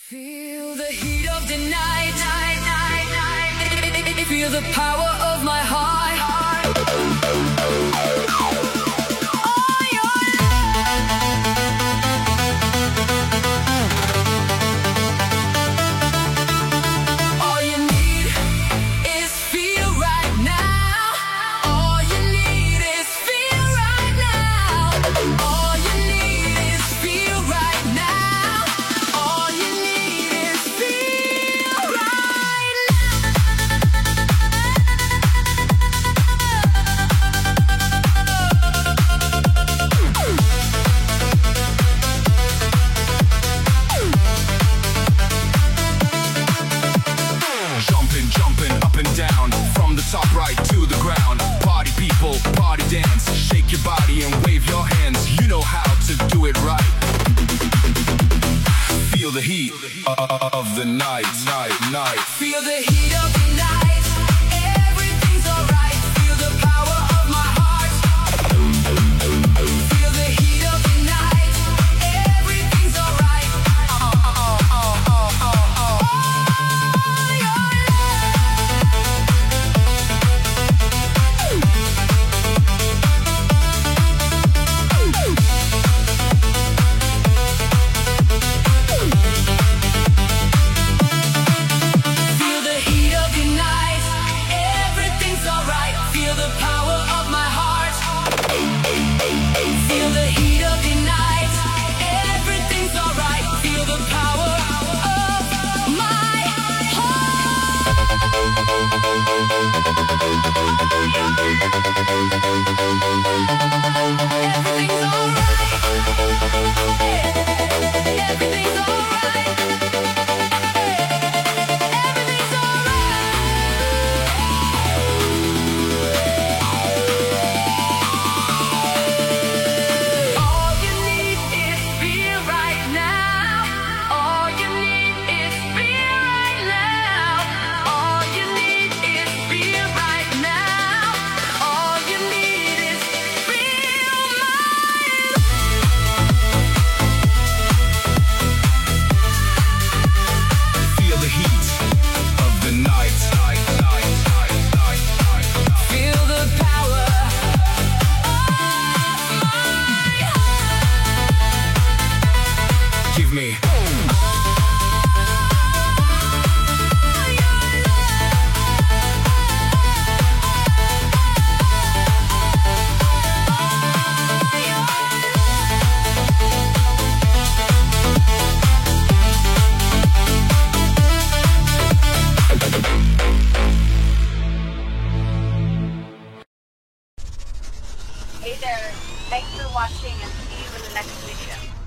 Feel the heat of the night, feel the power of my heart. Oh, your love. All you need is feel right now. All you need is feel right now. All you need is feel right now. All you need is feel right Jumping up and down, from the top right to the ground. Party people, party dance. Shake your body and wave your hands. You know how to do it right. Feel the heat of the night. Feel the heat of the night. Everything's alright. Feel the power of my heart. Feel the heat of the night. Everything's alright. Feel the heat of the night. Everything's alright. Feel the power of my heart. Feel the heat of the night. Everything's alright. Feel the power of my heart. Everything's alright. Everything's alright. Everything's alright. All you need is feel right now. All you need is feel right now. All you need is feel right now. All you need is feel Feel the heat of the night. feel the power of my heart. Give me Hey there, thanks for watching and see you in the next video.